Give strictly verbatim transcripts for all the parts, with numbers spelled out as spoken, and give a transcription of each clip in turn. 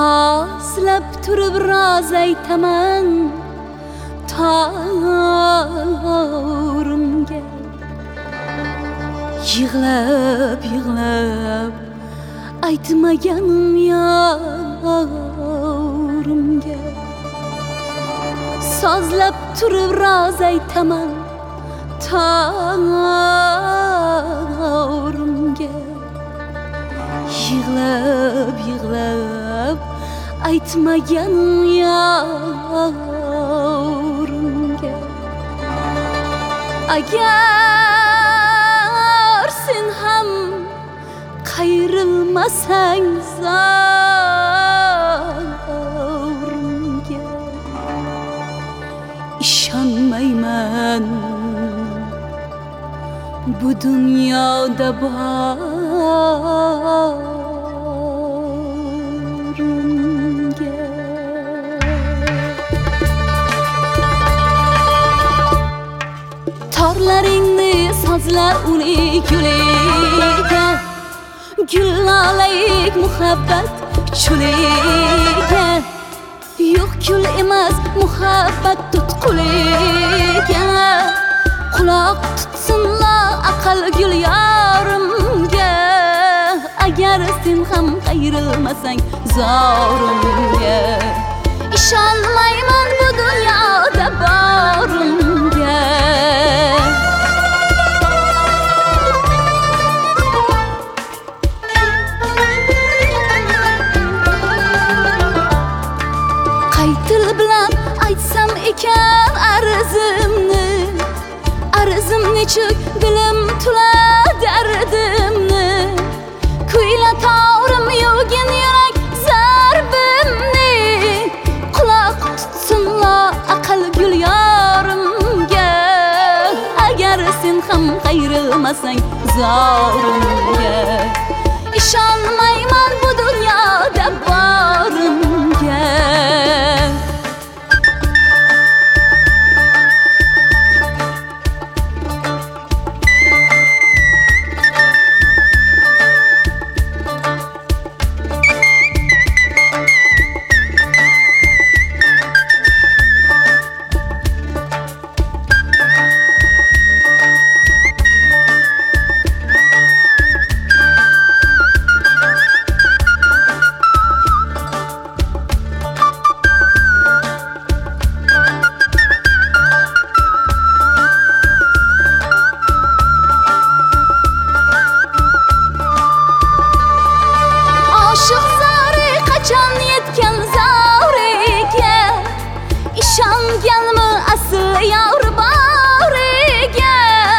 sozlab turib roz aytaman torimga. Yig'lab yig'lab aytmaganim yorimga. Sozlab turib roz aytaman torimga. Yig'lab yig'lab aytmaganim yorimga. Agar sen ham qayrilmasang zorimga, ishonmayman bu dunyoda borimga. Torlaringni sozla uni guliga, gullalayik muhabbat cho'liga. Yo'q kul emas muhabbat tutquliga. Quloq tutsinlar aql gul yorimga. Agar sen ham qayrilmasang zorimga, ishonmayman bu dunyoda borimga. Qaytil bilan aytsam ekan arzimni, arzim nechuk dilim tula dardimni. Kuyla torim yogin yurak zarbimni. Quloq tutsinlar aql gul yorimga. Agar sen ham qayrilmasang zorimga, ishonmayman bu dunyoda borimga. Aşık zari qachon yetgan zavriga, ishonganmi asl yor boriga.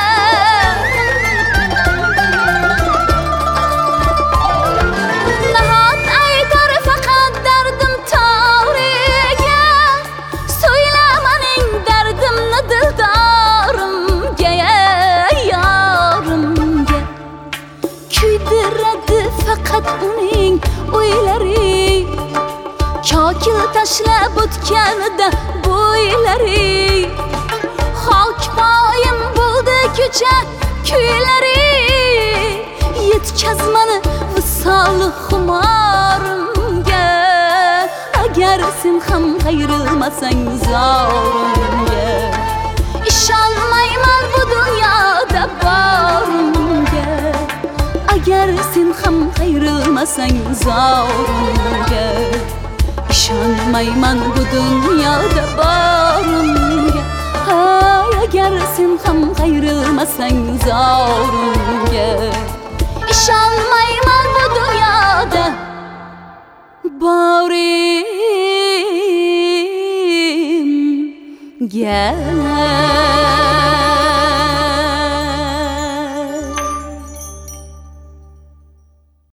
Nahot aytar faqat dardim toriga. So'ylamaning dardimni dildorimga, yorimga. Kuydiradi faqat uning o'ylari, kokil tashlab o'tganida bo'ylari. Xok poyim bo'ldi ko'cha kuylari, yetkazmani visol xumorimga. Agar sen ham qayrilmasang zorimga, ishonmayman bu dunyoda borimga. Agar sen ham qayrilmasang zorimga, ishonmayman bu dunyoda borimga. Hay, agar sen ham qayrilmasang zorimga, ishonmayman bu dunyoda borimga.